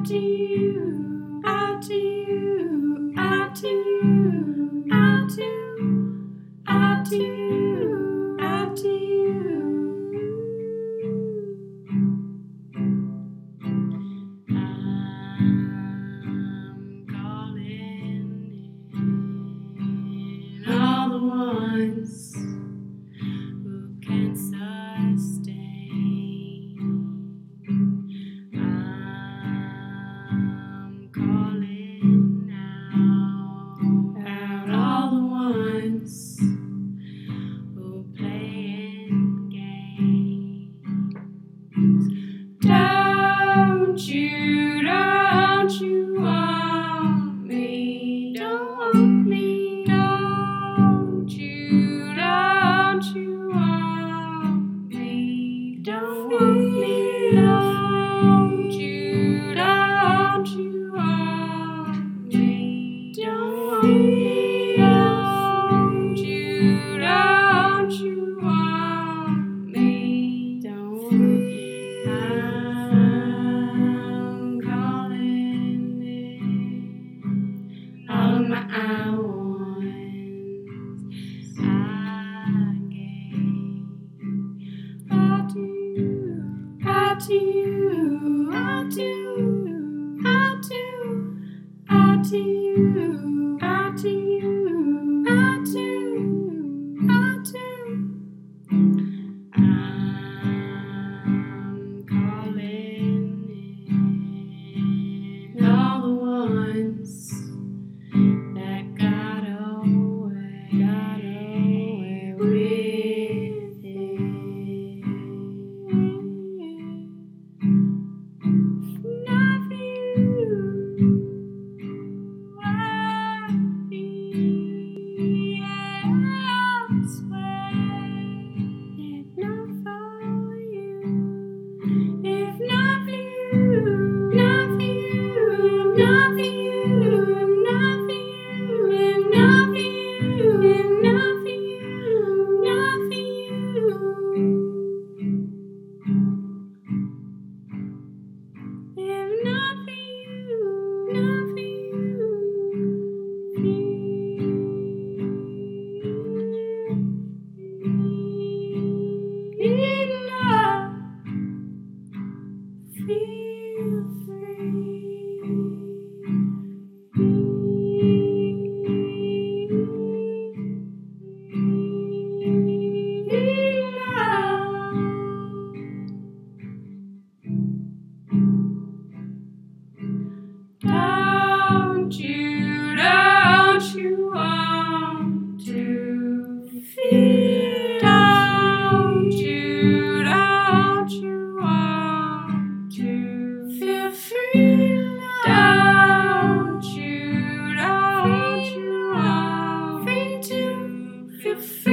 to you, out to you, out to you, out to you, out to you, out to you. I'm calling in all the ones who can sustain. I'm calling out all the ones who playing games. Don't you want me? Don't want me? Don't you want me? Don't want me? Don't you want me? Don't want me? Don't you want me? Don't want me? I'm calling in all of my ones I gave. Out to you, out to you, out to you, out to you, out to you, out to you, out to you, out to you. I'm calling in all the ones that got away with it. Not for you, I'd be elsewhere. If not for you, if not for you, not for you, not for you, not for you, if not for you, if not for you, not for you. If not for you, not for you. Need love, feel free. Need love. Don't you want to feel? Don't you want to feel free? Don't you want free to feel free?